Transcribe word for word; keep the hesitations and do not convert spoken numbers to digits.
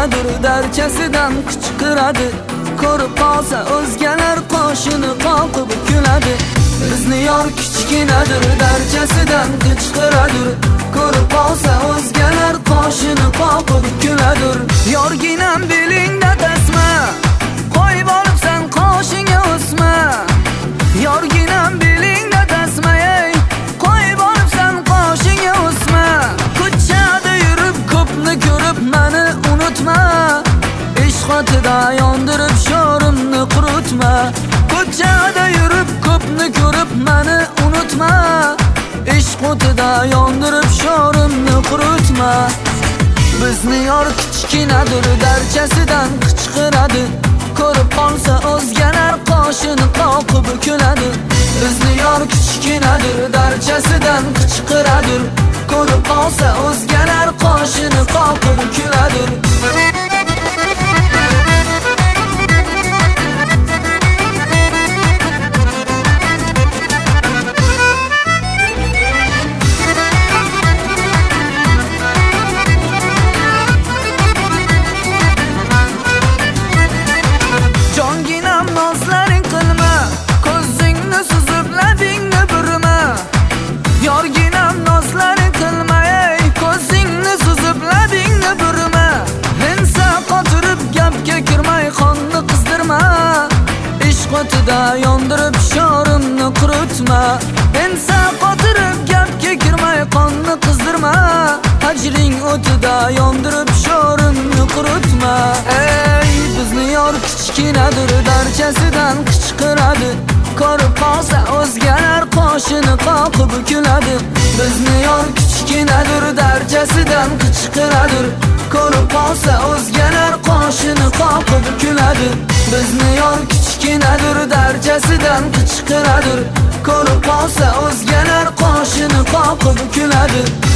kichkinadir, darchasidan qichqiradi. Ko'rib qolsa o'zgalar qoshini qoqib kuladi. Bizni yor kichkinadir, darchasidan qichqiradi. Ko'rib qolsa o'zgalar qoshini qoqib kuladi. Yorginam belingda tasma, qo'yib olibsan qoshingga o'sma. Yorginam belingda tasma, ey, qo'yib olibsan qoshingga o'sma. Ko'chada yurib ko'pni ko'rib meni unutma. Ishq o'tida yondirib sho'rimni quritma. Ko'chada yurib ko'pni ko'rib meni unutma. Ishq o'tida yondirib sho'rimni quritma. Bizni yor kichkinadir, darchasidan qichqiradi. Ko'rib qolsa o'zgalar qoshini qoqib kuladi. Bizni yor kichkinadir, darchasidan qichqiradi. Ko'rib qolsa o'zgalar qoshini qoqib kuladi. Nozlaring qilma, ko'zingni suzib labingni burma. Yorginam nozlaring qilma, ey, ko'zingni suzib labingni burma. Mensa qotirib gapga kirmay qonni qizdirma. Ishq o'tida yondirib sho'rimni quritma. Mensa qotirib gapga kirmay qonni qizdirma. Hajring o'tida yondirib sho'rimni quritma. Ey, bizni yor kichkinadir, darchasidan qichqiradi. Ko'rib qolsa o'zgalar qoshini qoqib kuladi. Bizni yor kichkinadir, darchasidan qichqiradi. Ko'rib qolsa o'zgalar qoshini qoqib kuladi. Bizni yor kichkinadir, darchasidan qichqiradi. Ko'rib qolsa o'zgalar qoshini qoqib kuladi.